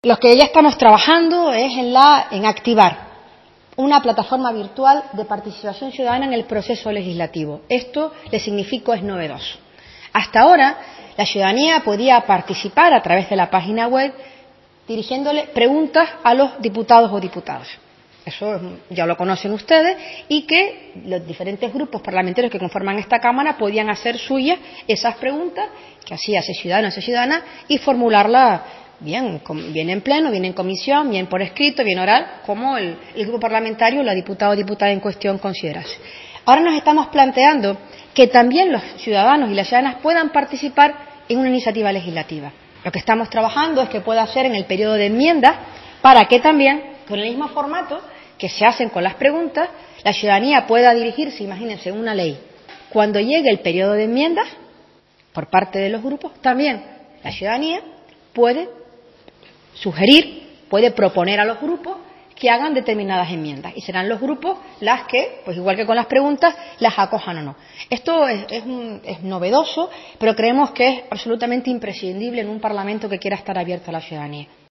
Lo que ya estamos trabajando es en activar una plataforma virtual de participación ciudadana en el proceso legislativo. Esto le significo es novedoso. Hasta ahora, la ciudadanía podía participar a través de la página web dirigiéndole preguntas a los diputados o diputadas. Eso ya lo conocen ustedes y que los diferentes grupos parlamentarios que conforman esta Cámara podían hacer suyas esas preguntas que hacía ese ciudadano o esa ciudadana y formularlas bien en pleno, bien en comisión, bien por escrito, bien oral, como el grupo parlamentario, la diputada o diputada en cuestión considerase. Ahora nos estamos planteando que también los ciudadanos y las ciudadanas puedan participar en una iniciativa legislativa. Lo que estamos trabajando es que pueda ser en el periodo de enmiendas para que también, con el mismo formato que se hacen con las preguntas, la ciudadanía pueda dirigirse, imagínense, una ley. Cuando llegue el periodo de enmiendas, por parte de los grupos, también la ciudadanía puede sugerir, puede proponer a los grupos que hagan determinadas enmiendas y serán los grupos las que, pues igual que con las preguntas, las acojan o no. Esto es novedoso, pero creemos que es absolutamente imprescindible en un Parlamento que quiera estar abierto a la ciudadanía.